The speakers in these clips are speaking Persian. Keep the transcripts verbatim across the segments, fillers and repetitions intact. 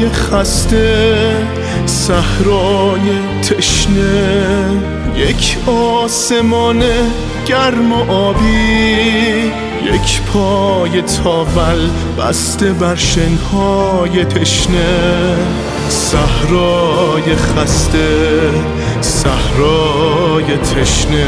خسته، صحرای تشنه، یک آسمان گرم و آبی، یک پای تاول بسته بر شنهای تشنه. صحرای خسته، صحرای تشنه.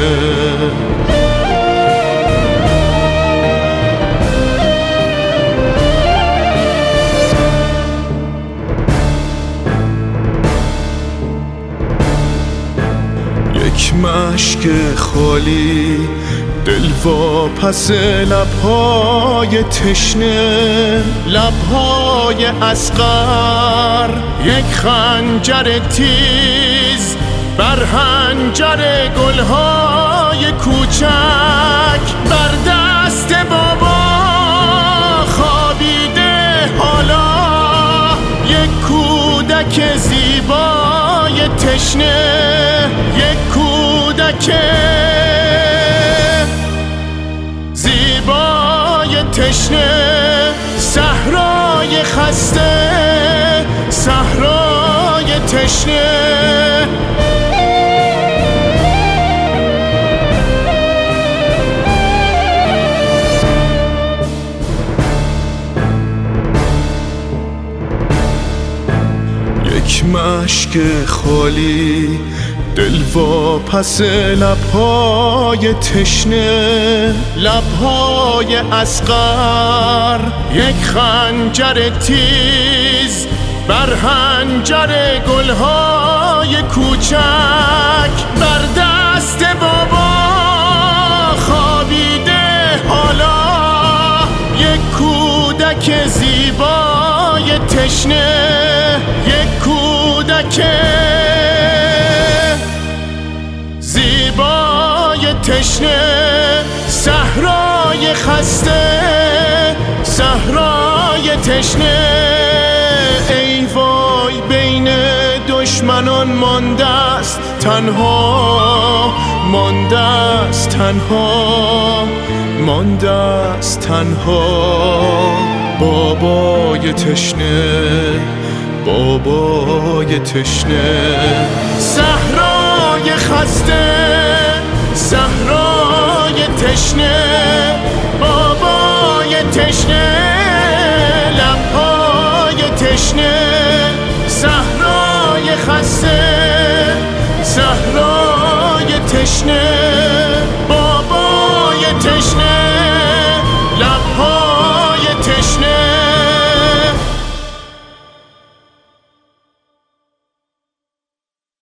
یک مشک خالی، دل واپس لبهای تشنه، لبهای اصغر، یک خنجر تیز بر حنجر گلهای کوچک. بر دست بابا خوابیده حالا یک کودک زیبای تشنه، یک کودک زیبای تشنه. صحرای خسته، صحرای تشنه. یک مشک خالی، دل واپس لبهای تشنه، لبهای اصغر، یک خنجر تیز بر حنجر گلهای کوچک. بر دست بابا خوابیده حالا یک کودک زیبای تشنه، یک کودک زیبای تشنه. صحرای خسته، صحرای تشنه. ای وای بین دشمنان مانده است تنها، مانده است تنها، مانده است تنها. بابای تشنه، بابای تشنه. صحرای خسته، صحرای تشنه. بابای تشنه، لبهای تشنه. صحرای خسته، صحرای تشنه.